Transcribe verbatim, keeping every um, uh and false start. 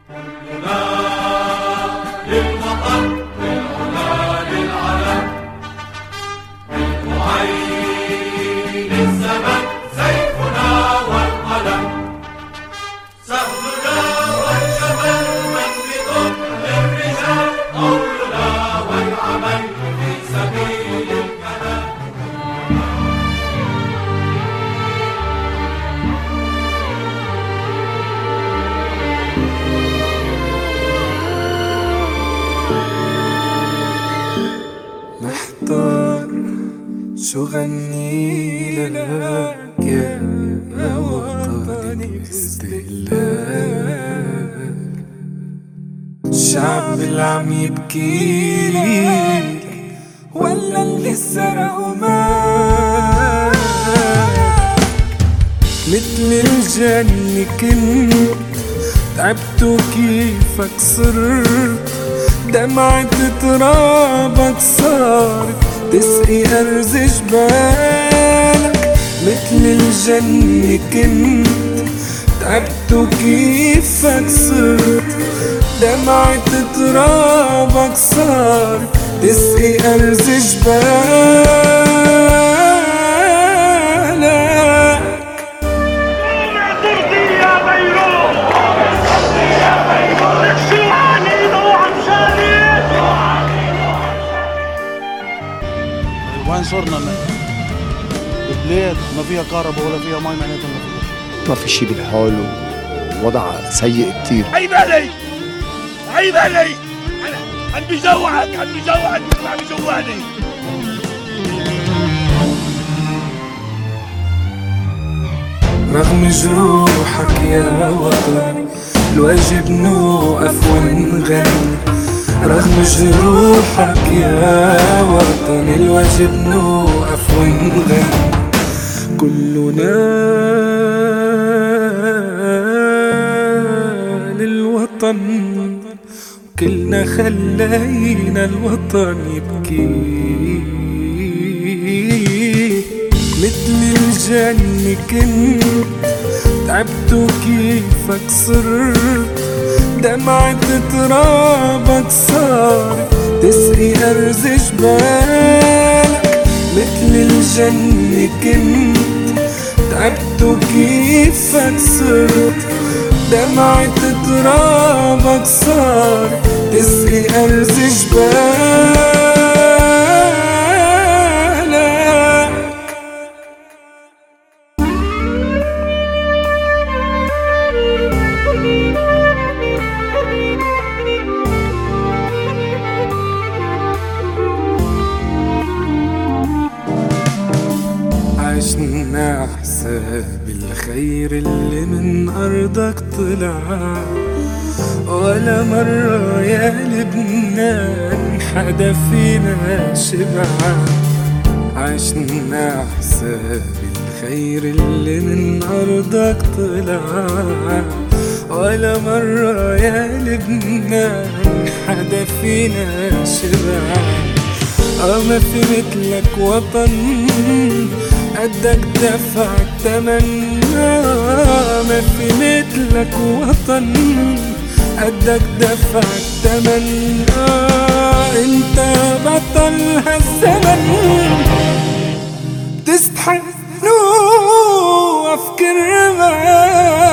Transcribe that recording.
للوطن والعلا للعلم بالمعين الزمن سيفنا والقلم سهلنا والجبل منبض للرجال قولنا والعمل في سبيل الكلام محتار شو غني لك يا وطني باستقلال الشعب اللي عم يبكيلك ولا اللي سرقوا مال مثل الجنة كنت تعبت وكيفك صرت دمعة ترابك صارت تسقي أرز جبالك مثل الجنة كنت تعبت وكيفك صرت دمعة ترابك صارت تسقي أرز جبالك وين صرنا البلاد ما فيها كهرباء ولا فيها مي معناتها ما فيها ما في شي بالحال ووضع سيء كتير. عيب علي عيب علي عم بجوعك عم بجوعك عم بجوعني. رغم جروحك يا وطن الواجب نوقف ونغني رغم جروحك يا وطن الواجب نوقف ونغني كلنا للوطن كلنا خلينا الوطن يبكي مثل الجنة كنت تعبت وكيفك صرت دمعة ترابك صارت تسقي أرز جبالك مثل الجنة كنت تعبت وكيفك صرت دمعة ترابك صارت تسقي أرز جبالك عشنا حساب الخير اللي من أرضك طلع ولا مرة يا لبنان حدا فينا شبع عشنا حساب الخير اللي من أرضك طلع ولا مرة يا لبنان حدا فينا شبع اه ما في مثلك وطن قدك دفع التمن آه ما في مثلك وطن قدك دفع التمن آه انت بطل هالزمن تستحق نوقف كرمال